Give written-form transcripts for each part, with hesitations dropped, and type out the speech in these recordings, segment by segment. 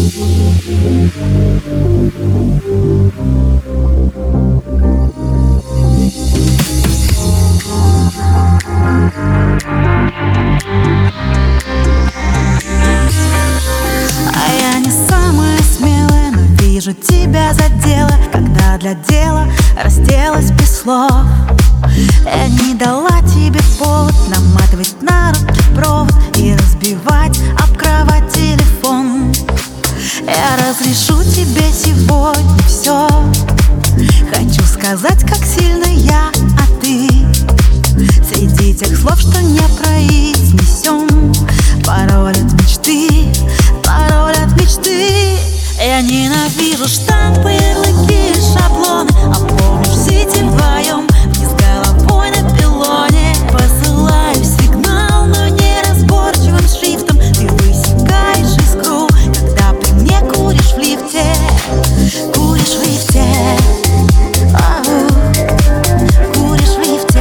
Вижу, тебя задело, когда для дела разделась без слов. Я не дала тебе повод наматывать на руки провод и разбивать об кровать телефон. Я разрешу тебе сегодня все. Хочу сказать, как сильно я, а ты. Среди тех слов, что не произнесем, пароль от мечты, пароль от мечты. Я ненавижу штампы, ярлыки и шаблоны. А помнишь, сидим вдвоем вниз головой на пилоне. Посылаю сигнал, но неразборчивым шрифтом. Ты высекаешь искру, когда при мне куришь в лифте. Куришь в лифте. Ау. Куришь в лифте.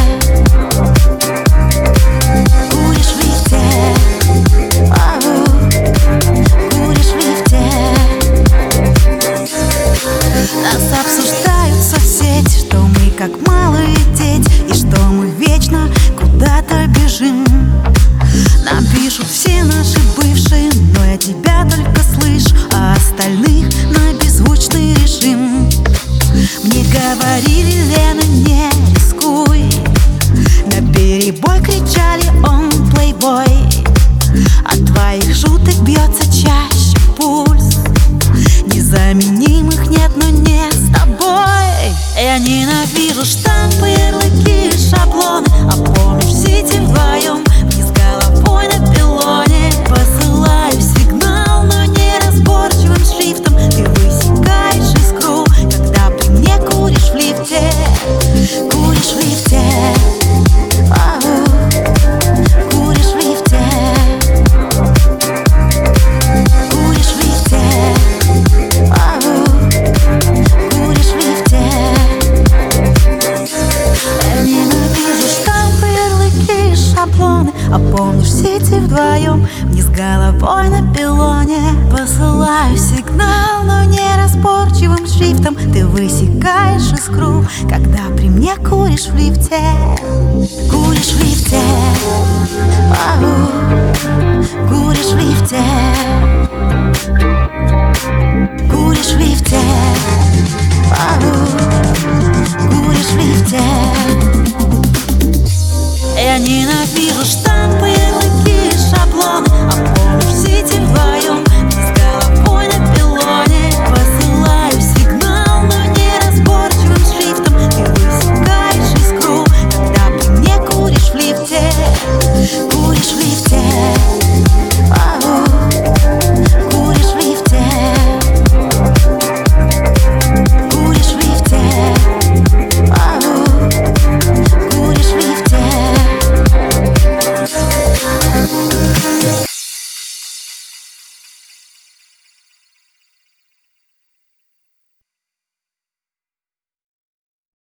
Куришь в лифте. Ау. Куришь в лифте. Нас обсуждают соцсети, что мы как малые дети, и что мы вечно куда-то бежим. Нам пишут все наши бывшие, но я тебя только слышу, а остальных на беззвучный режим. Мне говорили: Лена, не рискуй. Наперебой кричали: он плейбой. От твоих шуток бьется чаще пульс. Незаменимых нет, но не с тобой. Я ненавижу штампы, ярлыки и шаблоны. А помнишь, сидим вдвоем вниз головой на пилоне. Посылаю сигнал, но неразборчивым шрифтом. Ты высекаешь искру, когда при мне куришь в лифте. Куришь в лифте. Ау. Куришь в лифте. Куришь в лифте. Ау. Куришь в лифте. Я ненавижу штампы, ярлыки и шаблоны. А помнишь, сидим вдвоем вниз головой на пилоне. Посылаю сигнал, но неразборчивым шрифтом. Ты высекаешь искру, когда при мне куришь в лифте. Куришь в лифте. Ау. Куришь в лифте.